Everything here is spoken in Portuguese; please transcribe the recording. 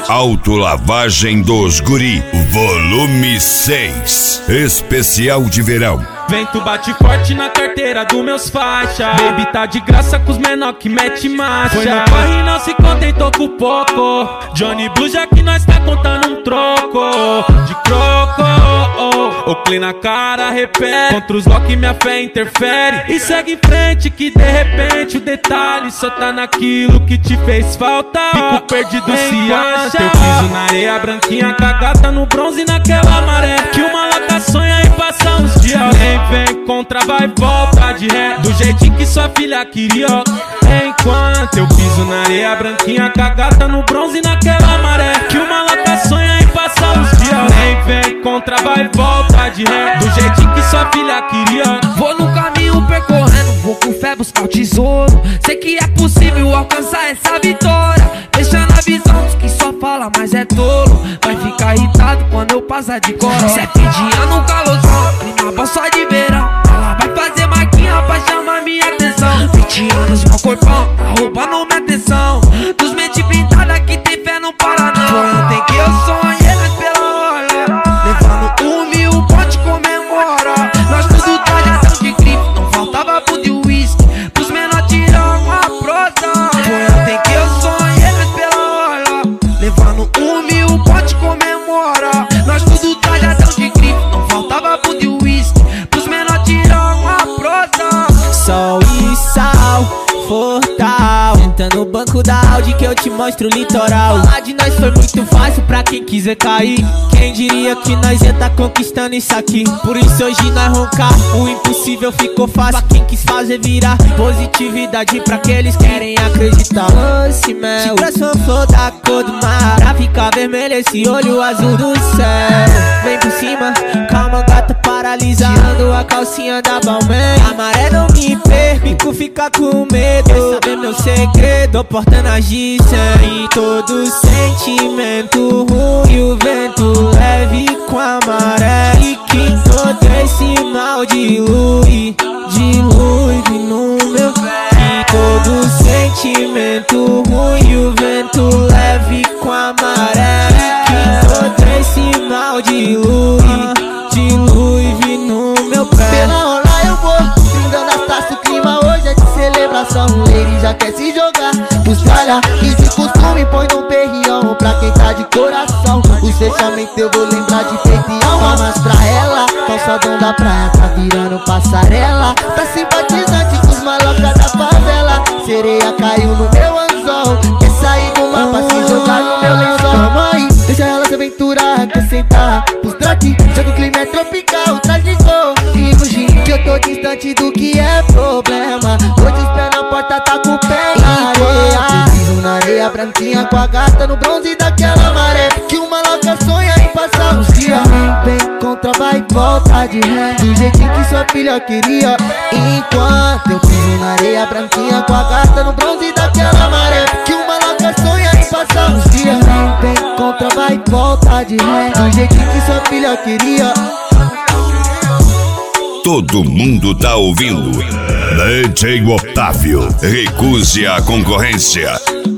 Autolavagem dos Guri, volume 6, especial de verão. Vento bate forte na carteira dos meus faixa. Baby tá de graça com os menor que mete marcha. Foi no corre e não se contentou com pouco. Johnny Blue já que nós tá contando um troco de croco. O clean na cara repete. Contra os lock minha fé interfere. E segue em frente que de repente o detalhe só tá naquilo que te fez falta. Fico perdido se acha. Eu piso na areia branquinha, cagada no bronze naquela maré. Que uma louca sonha em passar uns dias. Vem contra, vai, volta de ré. Do jeitinho que sua filha queria, ó. Enquanto eu piso na areia branquinha, cagada no bronze naquela maré. Que uma louca sonha em passar os dias. Vem contra, vai, volta de ré. Do jeitinho que sua filha queria, ó. Vou no caminho percorrendo, vou com fé buscar o tesouro. Sei que é possível alcançar essa vitória. Deixando a visão dos que só fala, mas é tolo. Vai ficar irritado quando eu passar de coro. 7 dias no calorzão, clima bom só de verão. Ela vai fazer marquinha pra chamar minha atenção. 20 anos, meu corpão, tá roubando minha atenção. Dos mente pintada que tem fé não para não. Foi ontem que eu sonhei, mas pela hora. Levando 1000 pote comemora. Nós tudo trajadão de grife, não faltava pão de uísque. Pros menor tirar uma prosa. Foi ontem que eu sonhei, mas pela hora. Levando 1000 pote comemora. Nós tudo trajadão de grife, não faltava pão de uísque. Pros menor tirar uma prosa. Sol e sal, Fortal. Senta no banco da Audi que eu te mostro o litoral. Falar de nós foi muito fácil pra quem quiser cair. Quem diria que nós ia tá conquistando isso aqui. Por isso hoje nós roncar, o impossível ficou fácil. Pra quem quis fazer virar positividade pra aqueles que querem acreditar. Doce mel, te transforma flor da cor do mar. Pra ficar vermelho esse olho azul do céu. Vem por cima, calma gata paralisando a calcinha da Balmain. A maré não me permite ficar com medo. Quer saber meu segredo? Portando a G sem todo sentimento ruim. O vento leve com a maré. E que todo esse mal dilui no meu pé. E todo sentimento ruim. O vento leve com a maré. E que todo esse mal dilui no meu pé. Pela hora eu vou, brindando as taças, o clima hoje é de celebração. Ele já quer se jogar, buscalha, e de costume põe num perrião. Pra quem tá de coração, o fechamento eu vou lembrar de peito e alma. Mas pra ela, calçadão da praia tá virando passarela. Tá simpatizante com os malocas da favela. Sereia caiu no meu anzol, quer sair do mapa, se jogar no meu lençol. Calma aí, deixa ela se aventurar, quer sentar pros trote. Já que o clima é tropical, traz licor e fugir, que eu tô distante do que é problema. Hoje os pés na porta, tá com o pé na areia. Eu piso na areia branquinha com a gata no bronze daquela maré. Que uma louca sonha em passar uns dias. Vem contra, vai, volta de ré. Do jeitinho que sua filha queria. Enquanto eu piso na areia branquinha com a gata no bronze daquela maré. Que uma louca sonha em passar uns dias. Vem contra, vai, volta de ré. Do jeitinho que sua filha queria. Todo mundo tá ouvindo. DJ Otávio, recuse a concorrência.